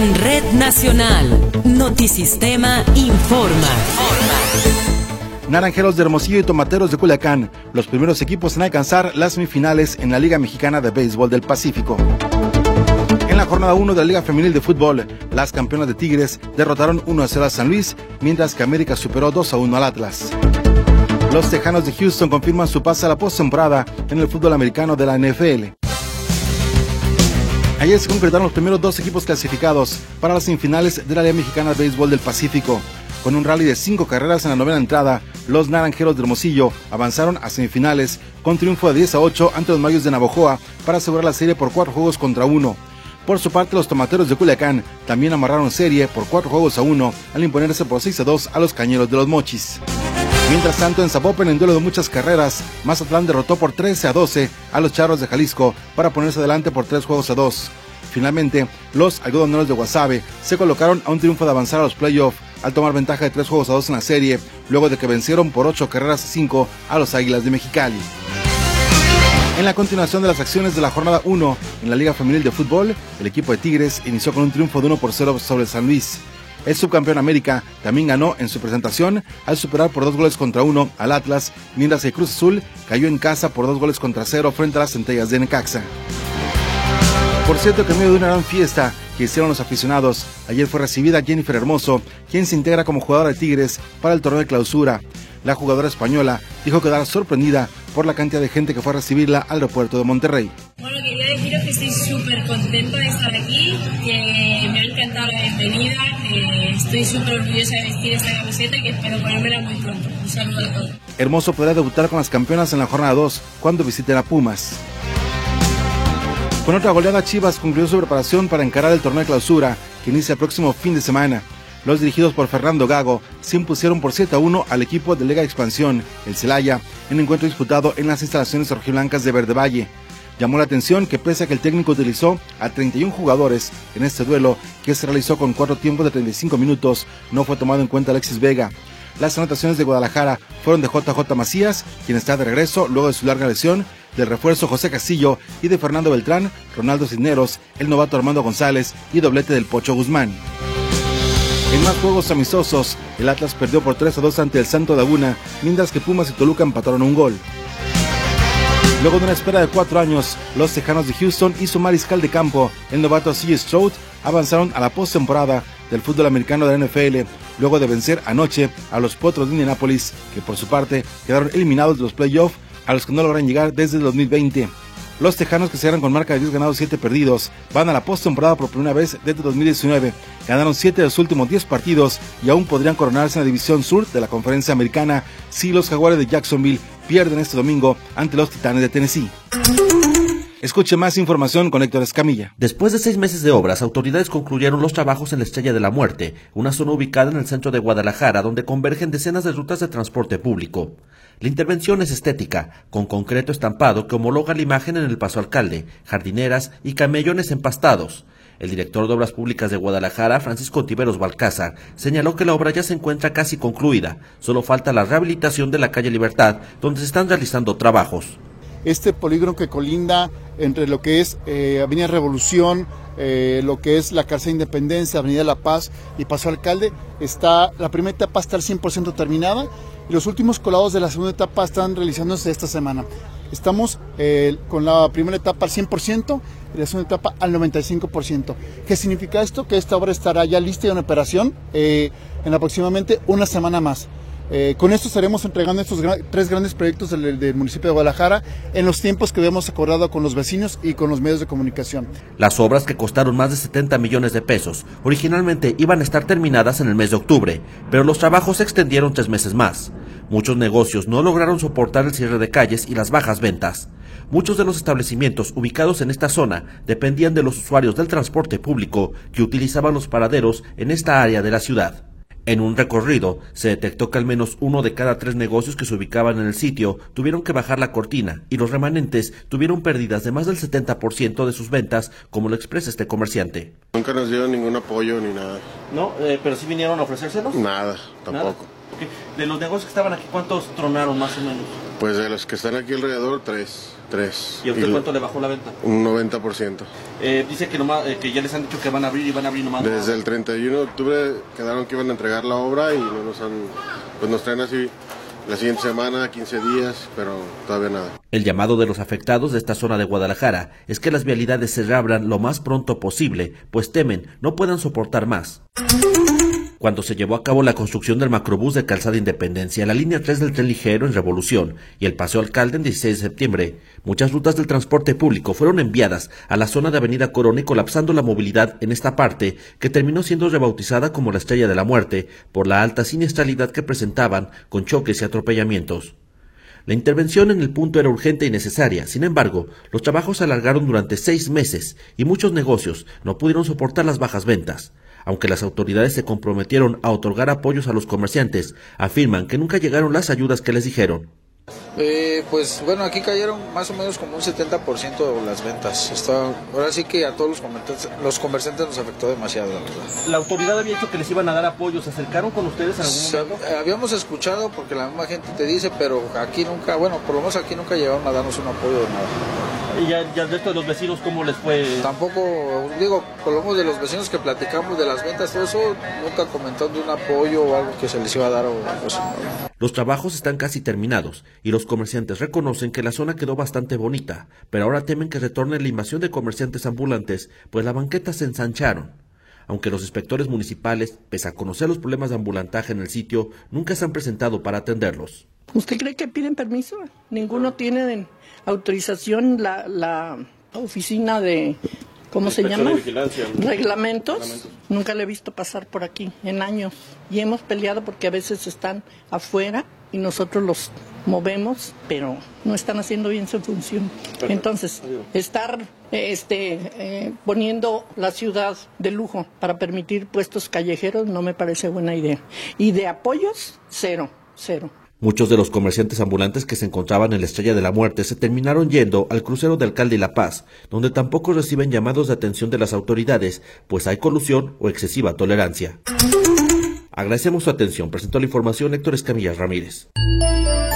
En Red Nacional, Notisistema informa. Naranjeros de Hermosillo y Tomateros de Culiacán, los primeros equipos en alcanzar las semifinales en la Liga Mexicana de Béisbol del Pacífico. En la jornada 1 de la Liga Femenil de Fútbol, las campeonas de Tigres derrotaron 1-0 a San Luis, mientras que América superó 2-1 al Atlas. Los Tejanos de Houston confirman su pase a la postemporada en el fútbol americano de la NFL. Ayer se concretaron los primeros dos equipos clasificados para las semifinales de la Liga Mexicana de Béisbol del Pacífico. Con un rally de 5 carreras en la novena entrada, los Naranjeros de Hermosillo avanzaron a semifinales con triunfo de 10-8 ante los Mayos de Navojoa para asegurar la serie por 4-1. Por su parte, los Tomateros de Culiacán también amarraron serie por 4-1 al imponerse por 6-2 a los Cañeros de los Mochis. Mientras tanto, en Zapopan, en duelo de muchas carreras, Mazatlán derrotó por 13-12 a los Charros de Jalisco para ponerse adelante por 3-2. Finalmente, los algodoneros de Guasave se colocaron a un triunfo de avanzar a los playoffs al tomar ventaja de 3-2 en la serie, luego de que vencieron por 8-5 a los Águilas de Mexicali. En la continuación de las acciones de la jornada 1 en la Liga Femenil de Fútbol, el equipo de Tigres inició con un triunfo de 1-0 sobre San Luis. El subcampeón América también ganó en su presentación al superar por 2-1 al Atlas, mientras que Cruz Azul cayó en casa por 2-0 frente a las Centellas de Necaxa. Por cierto que en medio de una gran fiesta que hicieron los aficionados, ayer fue recibida Jennifer Hermoso, quien se integra como jugadora de Tigres para el torneo de clausura. La jugadora española dijo quedar sorprendida por la cantidad de gente que fue a recibirla al aeropuerto de Monterrey. Bueno, quería deciros que estoy súper contenta de estar aquí, que me ha encantado la bienvenida, que estoy súper orgullosa de vestir esta camiseta y que espero ponérmela muy pronto. Un saludo a todos. Hermoso podrá debutar con las campeonas en la jornada 2 cuando visiten a Pumas. Con otra goleada, Chivas concluyó su preparación para encarar el torneo de clausura que inicia el próximo fin de semana. Los dirigidos por Fernando Gago se impusieron por 7-1 al equipo de Liga de Expansión, el Celaya, en un encuentro disputado en las instalaciones rojiblancas de Verde Valle. Llamó la atención que pese a que el técnico utilizó a 31 jugadores en este duelo, que se realizó con 4 tiempos de 35 minutos, no fue tomado en cuenta Alexis Vega. Las anotaciones de Guadalajara fueron de JJ Macías, quien está de regreso luego de su larga lesión, del refuerzo José Castillo y de Fernando Beltrán, Ronaldo Cisneros, el novato Armando González y doblete del Pocho Guzmán. En más juegos amistosos, el Atlas perdió por 3-2 ante el Santo Laguna, mientras que Pumas y Toluca empataron un gol. Luego de una espera de 4 años, los Tejanos de Houston y su mariscal de campo, el novato C.J. Stroud, avanzaron a la postemporada del fútbol americano de la NFL, luego de vencer anoche a los Potros de Indianápolis, que por su parte quedaron eliminados de los playoffs, a los que no logran llegar desde el 2020. Los Tejanos, que cierran con marca de 10 ganados y 7 perdidos, van a la postemporada por primera vez desde 2019. Ganaron 7 de los últimos 10 partidos y aún podrían coronarse en la división sur de la conferencia americana si los Jaguares de Jacksonville pierden este domingo ante los Titanes de Tennessee. Escuche más información con Héctor Escamilla. Después de 6 meses de obras, autoridades concluyeron los trabajos en la Estrella de la Muerte, una zona ubicada en el centro de Guadalajara donde convergen decenas de rutas de transporte público. La intervención es estética, con concreto estampado que homologa la imagen en el Paso Alcalde, jardineras y camellones empastados. El director de Obras Públicas de Guadalajara, Francisco Tiveros Balcázar, señaló que la obra ya se encuentra casi concluida, solo falta la rehabilitación de la calle Libertad, donde se están realizando trabajos. Este polígono que colinda entre lo que es Avenida Revolución, lo que es la Calzada Independencia, Avenida La Paz y Paso Alcalde, la primera etapa está al 100% terminada y los últimos colados de la segunda etapa están realizándose esta semana. Estamos con la primera etapa al 100% y la segunda etapa al 95%. ¿Qué significa esto? Que esta obra estará ya lista y en operación en aproximadamente una semana más. Con esto estaremos entregando estos 3 grandes proyectos del municipio de Guadalajara en los tiempos que habíamos acordado con los vecinos y con los medios de comunicación. Las obras, que costaron más de 70 millones de pesos, originalmente iban a estar terminadas en el mes de octubre, pero los trabajos se extendieron 3 meses más. Muchos negocios no lograron soportar el cierre de calles y las bajas ventas. Muchos de los establecimientos ubicados en esta zona dependían de los usuarios del transporte público que utilizaban los paraderos en esta área de la ciudad. En un recorrido, se detectó que al menos 1 de cada 3 negocios que se ubicaban en el sitio tuvieron que bajar la cortina y los remanentes tuvieron pérdidas de más del 70% de sus ventas, como lo expresa este comerciante. Nunca nos dieron ningún apoyo ni nada. ¿No? ¿Pero sí vinieron a ofrecérselos? Nada, tampoco. ¿Nada? Okay. De los negocios que estaban aquí, ¿cuántos tronaron más o menos? Pues de los que están aquí alrededor, 3. 3. ¿Y a usted cuánto le bajó la venta? Un 90%. Dice que ya les han dicho que van a abrir y van a abrir nomás. Desde el 31 de octubre quedaron que iban a entregar la obra y no nos han, pues nos traen así la siguiente semana, 15 días, pero todavía nada. El llamado de los afectados de esta zona de Guadalajara es que las vialidades se reabran lo más pronto posible, pues temen no puedan soportar más. Cuando se llevó a cabo la construcción del macrobús de Calzada Independencia, la línea 3 del tren ligero en Revolución y el Paseo Alcalde en 16 de septiembre, muchas rutas del transporte público fueron enviadas a la zona de Avenida Corona y colapsando la movilidad en esta parte, que terminó siendo rebautizada como la Estrella de la Muerte por la alta siniestralidad que presentaban con choques y atropellamientos. La intervención en el punto era urgente y necesaria, sin embargo, los trabajos se alargaron durante 6 meses y muchos negocios no pudieron soportar las bajas ventas. Aunque las autoridades se comprometieron a otorgar apoyos a los comerciantes, afirman que nunca llegaron las ayudas que les dijeron. Pues bueno, aquí cayeron más o menos como un 70% de las ventas. Ahora sí que a todos los comerciantes nos afectó demasiado, la verdad. La autoridad había dicho que les iban a dar apoyo. ¿Se acercaron con ustedes en algún momento? Habíamos escuchado porque la misma gente te dice, pero aquí nunca, bueno, por lo menos aquí nunca llegaron a darnos un apoyo de nada. ¿Y ya de esto de los vecinos cómo les fue? Tampoco, digo, por lo menos de los vecinos que platicamos de las ventas, todo eso, nunca comentaron de un apoyo o algo que se les iba a dar o algo así. Los trabajos están casi terminados y los comerciantes reconocen que la zona quedó bastante bonita, pero ahora temen que retorne la invasión de comerciantes ambulantes, pues las banquetas se ensancharon. Aunque los inspectores municipales, pese a conocer los problemas de ambulantaje en el sitio, nunca se han presentado para atenderlos. ¿Usted cree que piden permiso? Ninguno tiene autorización la oficina de, ¿cómo se llama? Reglamentos. Nunca le he visto pasar por aquí en años. Y hemos peleado porque a veces están afuera y nosotros los movemos, pero no están haciendo bien su función. Entonces, estar poniendo la ciudad de lujo para permitir puestos callejeros no me parece buena idea. Y de apoyos, cero. Muchos de los comerciantes ambulantes que se encontraban en la Estrella de la Muerte se terminaron yendo al crucero de Alcalde y La Paz, donde tampoco reciben llamados de atención de las autoridades, pues hay colusión o excesiva tolerancia. Agradecemos su atención. Presentó la información Héctor Escamilla Ramírez.